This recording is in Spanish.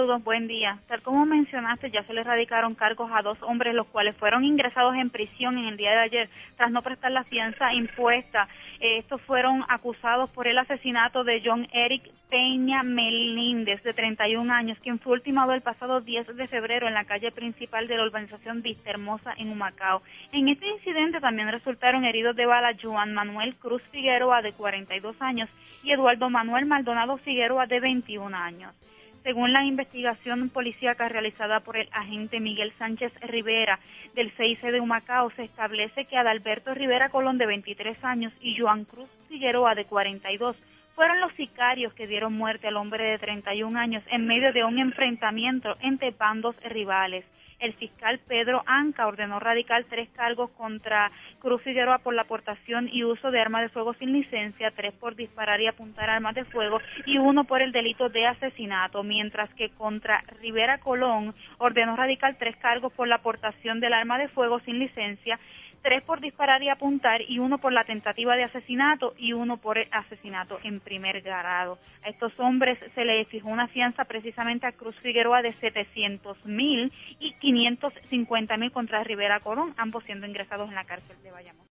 Saludos, buen día. Tal como mencionaste, ya se le radicaron cargos a 2 hombres, los cuales fueron ingresados en prisión en el día de ayer tras no prestar la fianza impuesta. Estos fueron acusados por el asesinato de John Eric Peña Melíndez, de 31 años, quien fue ultimado el pasado 10 de febrero en la calle principal de la urbanización Vista Hermosa en Humacao. En este incidente también resultaron heridos de bala Joan Manuel Cruz Figueroa, de 42 años, y Eduardo Manuel Maldonado Figueroa, de 21 años. Según la investigación policíaca realizada por el agente Miguel Sánchez Rivera del CIC de Humacao, se establece que Adalberto Rivera Colón, de 23 años, y Joan Cruz Figueroa, de 42, fueron los sicarios que dieron muerte al hombre de 31 años en medio de un enfrentamiento entre bandos rivales. El fiscal Pedro Anca ordenó radicar 3 cargos contra Cruz Figueroa por la aportación y uso de armas de fuego sin licencia, 3 por disparar y apuntar armas de fuego y 1 por el delito de asesinato, mientras que contra Rivera Colón ordenó radicar 3 cargos por la aportación del arma de fuego sin licencia, 3 por disparar y apuntar y 1 por la tentativa de asesinato y 1 por el asesinato en primer grado. A estos hombres se les fijó una fianza precisamente a Cruz Figueroa de 700,000 y 550,000 contra Rivera Colón, ambos siendo ingresados en la cárcel de Bayamón.